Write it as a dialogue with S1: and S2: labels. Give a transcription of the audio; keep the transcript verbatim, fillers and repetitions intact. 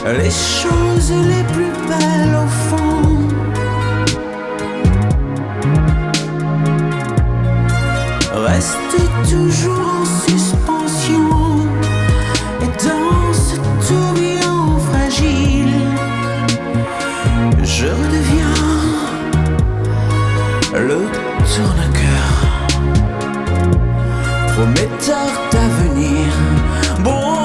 S1: les choses les plus belles au fond. Restent toujours en suspension et dans ce tourbillon fragile, je redeviens le tourne-cœur, prometteur d'avenir. Bon